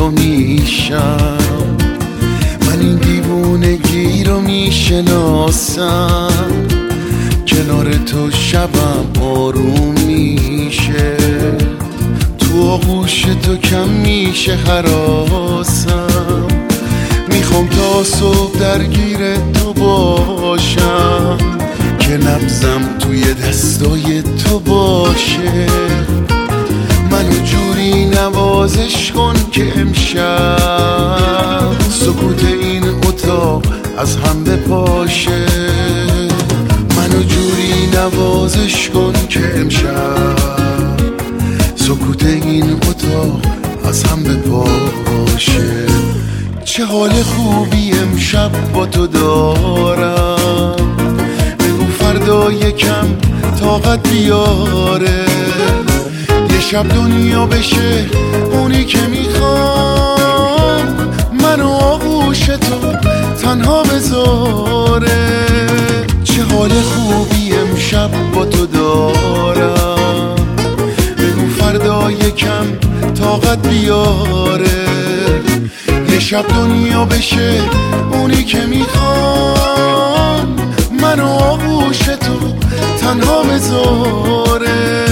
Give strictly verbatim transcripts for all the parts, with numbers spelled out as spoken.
تو میشم، من این دیوونگی رو میشناسم، کنار تو شبم آروم میشه، تو آغوش تو کم میشه هراسم، میخوام تا صبح درگیر تو باشم، که نبضم توی دستای تو باشه، منو جوری نوازش کن که امشب سکوت این اتاق از هم بپاشه، منو جوری نوازش کن که امشب سکوت این اتاق از هم بپاشه. چه حال خوبی امشب با تو دارم، بگو فردا یکم طاقت بیاره، یه شب دنیا بشه اونی که میخوام، منو آغوش تو تنها بذاره. چه حال خوبی امشب با تو دارم، بگو فردا یکم طاقت بیاره، یه شب دنیا بشه اونی که میخوام، منو آغوش تو تنها بذاره.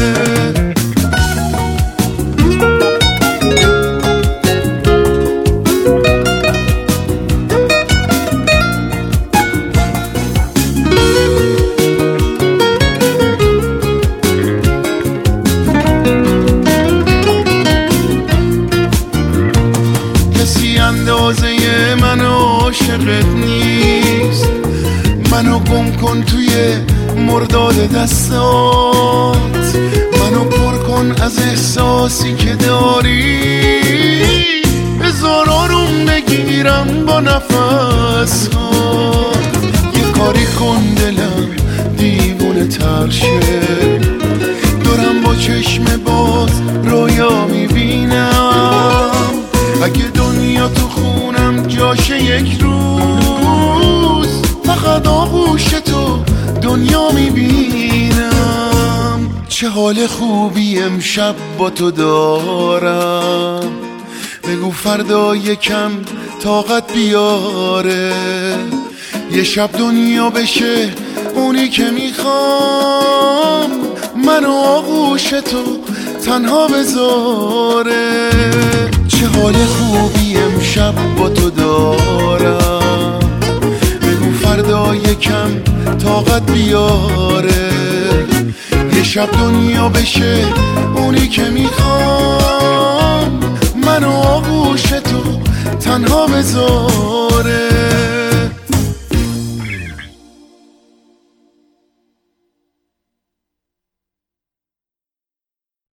اندازه من عاشقت نیست، منو گم کن توی مرداد دستات، منو پر کن از احساسی که داری، بذار آروم بگیرم با نفس ها، یه کاری کن دلم دیوونه تر شه، دارم با چشم باز رویا میبینم، اگه دنیا تو خونم جاشه یک روز، فقط آغوش تو دنیا میبینم. چه حال خوبی امشب با تو دارم، بگو فردا یکم طاقت بیاره، یه شب دنیا بشه اونی که میخوام، منو آغوش تو تنها بذاره. چه حال خوبی امشب با تو دارم، بگو فردا یکم طاقت بیاره، یه شب دنیا بشه اونی که میخوام، منو آغوش تو تنها بذار.